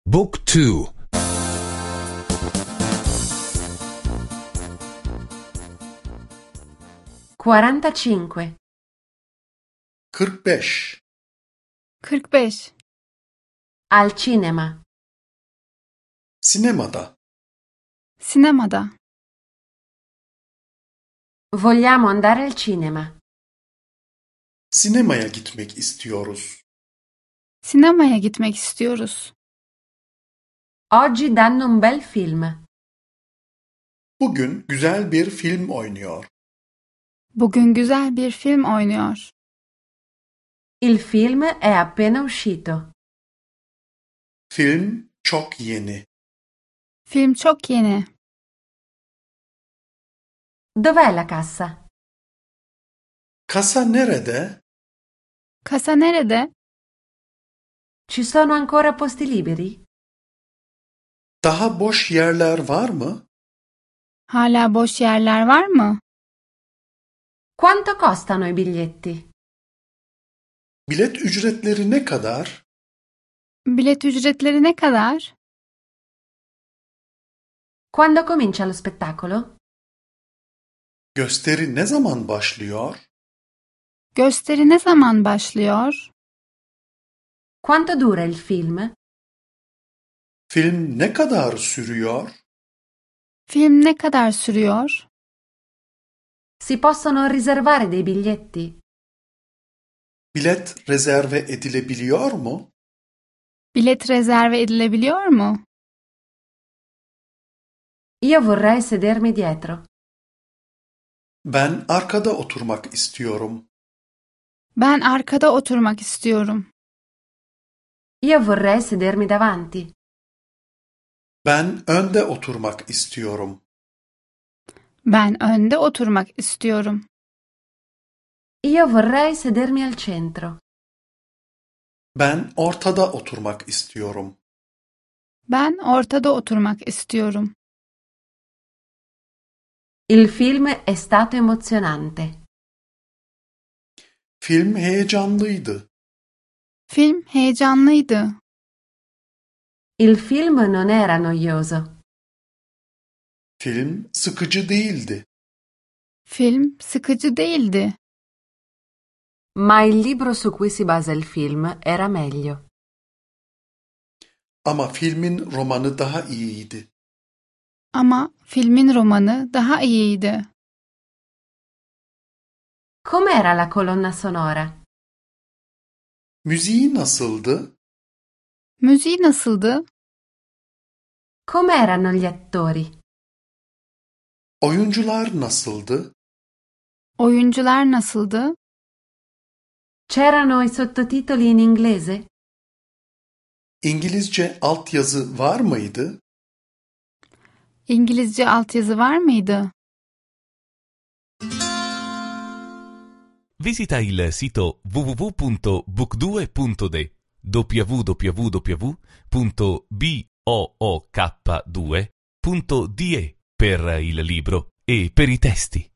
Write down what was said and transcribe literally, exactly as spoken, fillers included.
Book two. quarantacinque. kırk beş. kırk beş. Al cinema. Sinemada. Sinemada. Vogliamo andare al cinema. Sinemaya gitmek istiyoruz. Sinemaya gitmek istiyoruz. Oggi danno un bel film. Bugün güzel bir film oynuyor. Bugün güzel bir film oynuyor. Il film è appena uscito. Film çok yeni. Film çok yeni. Dov'è la cassa? Kasa nerede? Kasa nerede? Ci sono ancora posti liberi? Daha boş yerler var mı? Hala boş yerler var mı? Quanto costano i biglietti? Bilet ücretleri ne kadar? Bilet ücretleri ne kadar? Quando comincia lo spettacolo? Gösteri ne zaman başlıyor? Gösteri ne zaman başlıyor? Quanto dura il film? Film ne kadar sürüyor? Film ne kadar sürüyor? Si possono riservare dei biglietti? Bilet rezerve edilebiliyor mu? Bilet rezerve edilebiliyor mu? Io vorrei sedermi dietro. Ben arkada oturmak istiyorum. Ben arkada oturmak istiyorum. Io vorrei sedermi davanti. Ben önde oturmak istiyorum. Ben önde oturmak istiyorum. Io vorrei sedermi al centro. Ben ortada oturmak istiyorum. Ben ortada oturmak istiyorum. Il film è stato emozionante. Film heyecanlıydı. Film heyecanlıydı. Il film non era noioso. Film sıkıcı değildi. Film sıkıcı değildi. Ma il libro su cui si basa il film era meglio. Ama filmin romanı daha iyiydi. Ama filmin romanı daha iyiydi. Com'era la colonna sonora? Müziği nasıldı? Müziği nasıldı? Com'erano gli attori? Oyuncular nasıldı? Oyuncular nasıldı? C'erano i sottotitoli in inglese? İngilizce altyazı var mıydı? İngilizce altyazı var mıydı? Visita il sito w w w punto book due punto d w w w punto book due punto d e per il libro e per i testi.